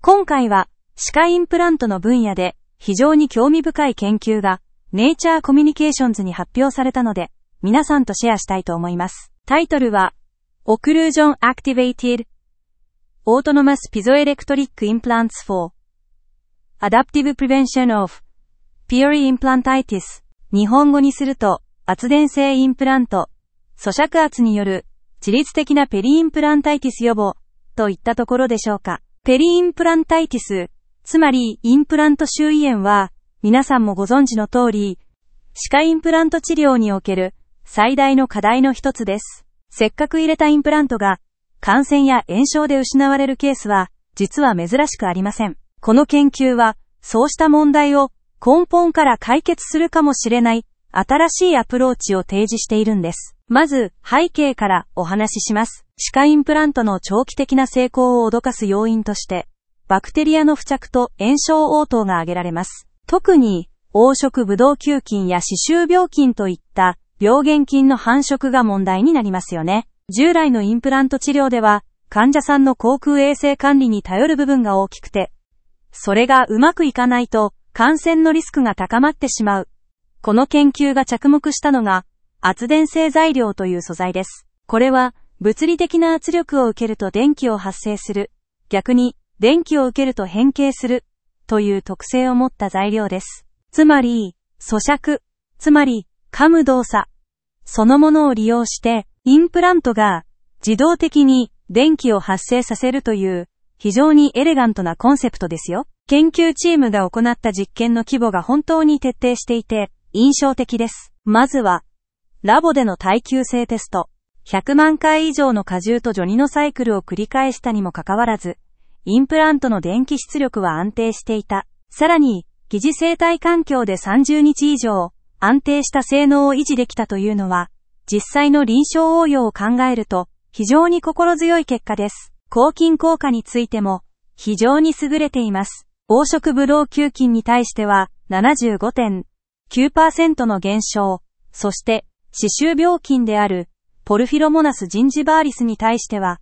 今回は歯科インプラントの分野で非常に興味深い研究がネイチャーコミュニケーションズに発表されたので皆さんとシェアしたいと思います。タイトルは Occlusion Activated Autonomous Piezoelectric Implants for Adaptive Prevention of Periimplantitis。日本語にすると圧電性インプラント、咀嚼圧による自律的なペリインプランタイティス予防といったところでしょうか。ペリインプランタイティス、つまりインプラント周囲炎は皆さんもご存知の通り、歯科インプラント治療における最大の課題の一つです。せっかく入れたインプラントが感染や炎症で失われるケースは実は珍しくありません。この研究はそうした問題を根本から解決するかもしれない新しいアプローチを提示しているんです。まず背景からお話しします。歯科インプラントの長期的な成功を脅かす要因としてバクテリアの付着と炎症応答が挙げられます。特に黄色ブドウ球菌や歯周病菌といった病原菌の繁殖が問題になりますよね。従来のインプラント治療では患者さんの口腔衛生管理に頼る部分が大きくて、それがうまくいかないと感染のリスクが高まってしまう。この研究が着目したのが圧電性材料という素材です。これは物理的な圧力を受けると電気を発生する。逆に電気を受けると変形するという特性を持った材料です。つまり咀嚼、つまり噛む動作そのものを利用してインプラントが自動的に電気を発生させるという非常にエレガントなコンセプトですよ。研究チームが行った実験の規模が本当に徹底していて印象的です。まずはラボでの耐久性テスト。100万回以上の荷重とジョニノサイクルを繰り返したにもかかわらず、インプラントの電気出力は安定していた。さらに、疑似生体環境で30日以上、安定した性能を維持できたというのは、実際の臨床応用を考えると、非常に心強い結果です。抗菌効果についても、非常に優れています。黄色ブドウ球菌に対しては、75.9% の減少、そして、歯周病菌である、ポルフィロモナス・ジンジバーリスに対しては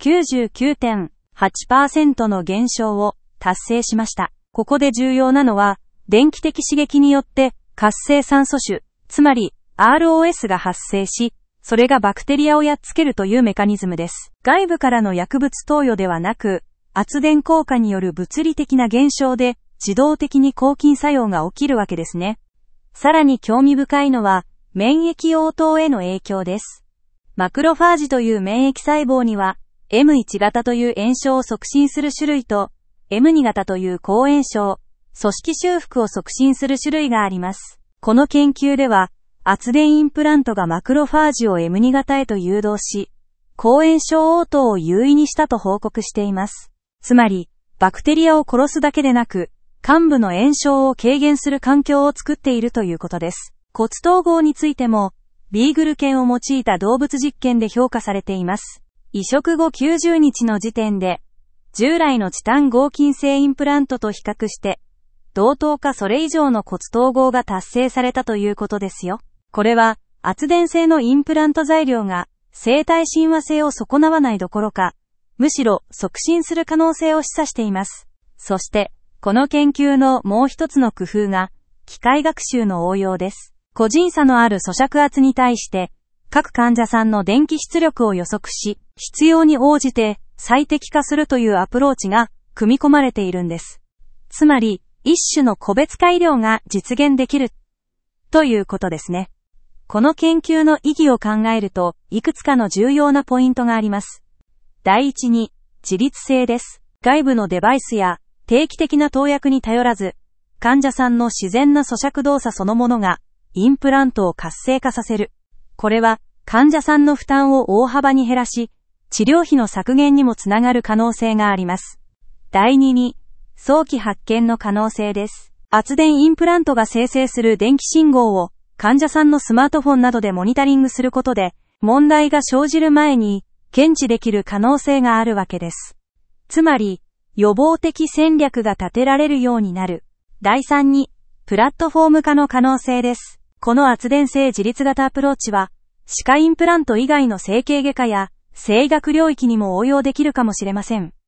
99.8% の減少を達成しました。ここで重要なのは、電気的刺激によって活性酸素種、つまり ROS が発生し、それがバクテリアをやっつけるというメカニズムです。外部からの薬物投与ではなく、圧電効果による物理的な減少で自動的に抗菌作用が起きるわけですね。さらに興味深いのは、免疫応答への影響です。マクロファージという免疫細胞には M1 型という炎症を促進する種類と M2 型という抗炎症、組織修復を促進する種類があります。この研究では圧電インプラントがマクロファージを M2 型へと誘導し、抗炎症応答を優位にしたと報告しています。つまり、バクテリアを殺すだけでなく、患部の炎症を軽減する環境を作っているということです。骨統合についても、ビーグル犬を用いた動物実験で評価されています。移植後90日の時点で、従来のチタン合金性インプラントと比較して、同等かそれ以上の骨統合が達成されたということですよ。これは、圧電性のインプラント材料が生体親和性を損なわないどころか、むしろ促進する可能性を示唆しています。そして、この研究のもう一つの工夫が、機械学習の応用です。個人差のある咀嚼圧に対して、各患者さんの電気出力を予測し、必要に応じて最適化するというアプローチが組み込まれているんです。つまり、一種の個別改良が実現できるということですね。この研究の意義を考えると、いくつかの重要なポイントがあります。第一に、自律性です。外部のデバイスや定期的な投薬に頼らず、患者さんの自然な咀嚼動作そのものが、インプラントを活性化させる。これは患者さんの負担を大幅に減らし、治療費の削減にもつながる可能性があります。第二に、早期発見の可能性です。圧電インプラントが生成する電気信号を患者さんのスマートフォンなどでモニタリングすることで、問題が生じる前に検知できる可能性があるわけです。つまり、予防的戦略が立てられるようになる。第三に、プラットフォーム化の可能性です。この圧電性自律型アプローチは、歯科インプラント以外の整形外科や生医学領域にも応用できるかもしれません。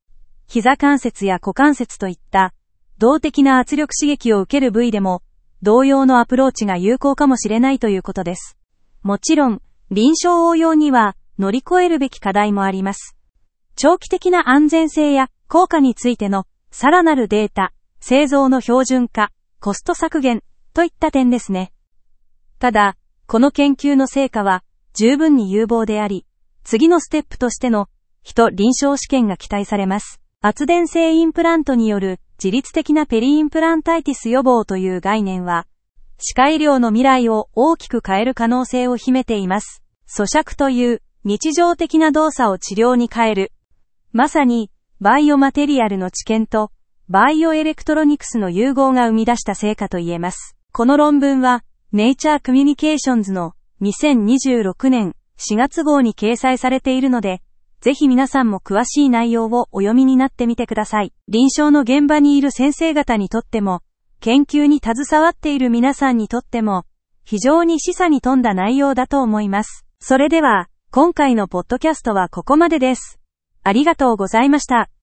膝関節や股関節といった動的な圧力刺激を受ける部位でも同様のアプローチが有効かもしれないということです。もちろん、臨床応用には乗り越えるべき課題もあります。長期的な安全性や効果についてのさらなるデータ、製造の標準化、コスト削減といった点ですね。ただ、この研究の成果は十分に有望であり、次のステップとしての人臨床試験が期待されます。圧電性インプラントによる自律的なペリインプランタイティス予防という概念は、歯科医療の未来を大きく変える可能性を秘めています。咀嚼という日常的な動作を治療に変える。まさに、バイオマテリアルの知見と、バイオエレクトロニクスの融合が生み出した成果と言えます。この論文は、ネイチャー・コミュニケーションズの2026年4月号に掲載されているので、ぜひ皆さんも詳しい内容をお読みになってみてください。臨床の現場にいる先生方にとっても、研究に携わっている皆さんにとっても、非常に示唆に富んだ内容だと思います。それでは、今回のポッドキャストはここまでです。ありがとうございました。